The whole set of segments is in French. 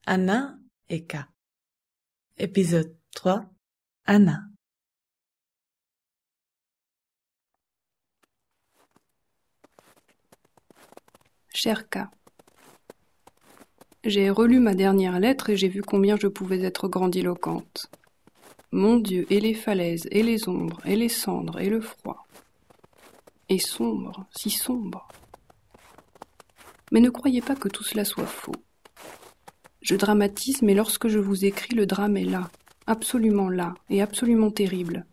Anna et K. Épisode 3. Anna. Cher K. J'ai relu ma dernière lettre et j'ai vu combien je pouvais être grandiloquente. Mon Dieu, et les falaises, et les ombres, et les cendres, et le froid. Et sombre, si sombre. Mais ne croyez pas que tout cela soit faux. Je dramatise, mais lorsque je vous écris, le drame est là, et absolument terrible.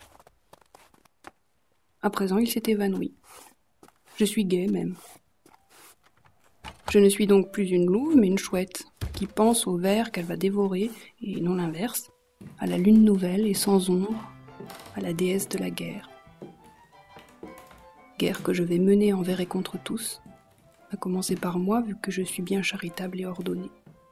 À présent, il s'est évanoui. Je suis gaie même. Je ne suis donc plus une louve, mais une chouette, qui pense au ver qu'elle va dévorer, et non l'inverse, à la lune nouvelle et sans ombre, à la déesse de la guerre. Guerre que je vais mener envers et contre tous, à commencer par moi, vu que je suis bien charitable et ordonnée.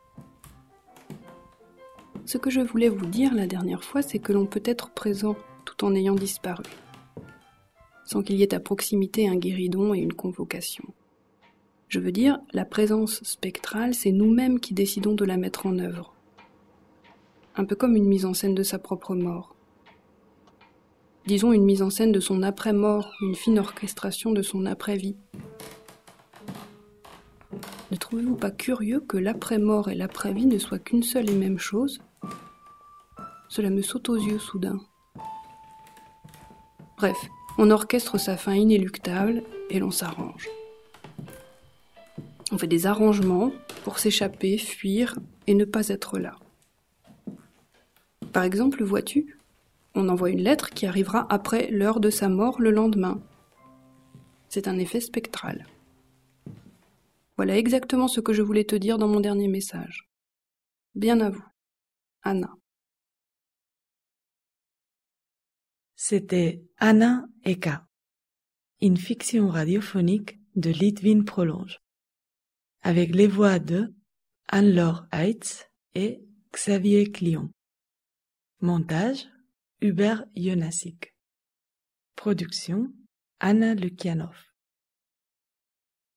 Ce que je voulais vous dire la dernière fois, c'est que l'on peut être présent tout en ayant disparu, sans qu'il y ait à proximité un guéridon et une convocation. Je veux dire, la présence spectrale, c'est nous-mêmes qui décidons de la mettre en œuvre. Un peu comme une mise en scène de sa propre mort. Disons une mise en scène de son après-mort, une fine orchestration de son après-vie. Ne trouvez-vous pas curieux que l'après-mort et l'après-vie ne soient qu'une seule et même chose ? Cela me saute aux yeux soudain. Bref, on orchestre sa fin inéluctable et l'on s'arrange. On fait des arrangements pour s'échapper, fuir et ne pas être là. Par exemple, vois-tu, on envoie une lettre qui arrivera après l'heure de sa mort le lendemain. C'est un effet spectral. Voilà exactement ce que je voulais te dire dans mon dernier message. Bien à vous, Anna. C'était Anna et K. Une fiction radiophonique de Litvin Prolonge. Avec les voix de Anne-Laure Heitz et Xavier Clion. Montage, Hubert Jonasik. Production, Anna Lukianov.